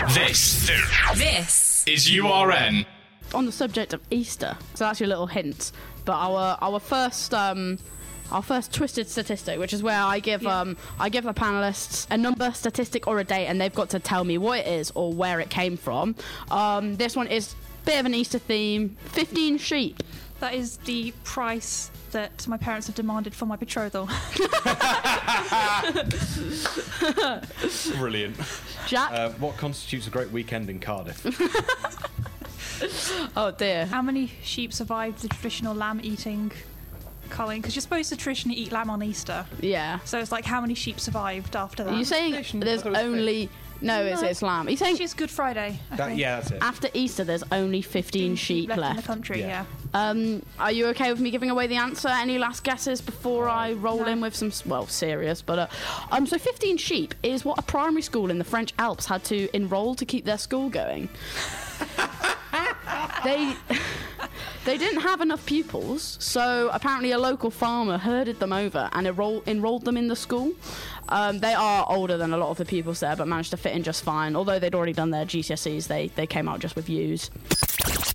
This is URN. On the subject of Easter, so that's your little hint. But our first twisted statistic, which is where I give the panelists a number, statistic, or a date, and they've got to tell me what it is or where it came from. This one is a bit of an Easter theme. 15 sheep. That is the price that my parents have demanded for my betrothal. Brilliant. Jack? What constitutes a great weekend in Cardiff? Oh dear. How many sheep survived the traditional lamb eating culling? Because you're supposed to traditionally eat lamb on Easter. Yeah. So it's like, how many sheep survived after that? Are you saying there's only... No, it's lamb. Are you saying It's Good Friday, I think. Yeah, that's it. after Easter there's only 15 sheep left in the left? country, Yeah. Are you okay with me giving away the answer? Any last guesses before I roll in with some, serious, but so 15 sheep is what a primary school in the French Alps had to enroll to keep their school going. They didn't have enough pupils, so apparently a local farmer herded them over and enrolled them in the school. They are older than a lot of the pupils there, but managed to fit in just fine. Although they'd already done their GCSEs, they came out just with U's.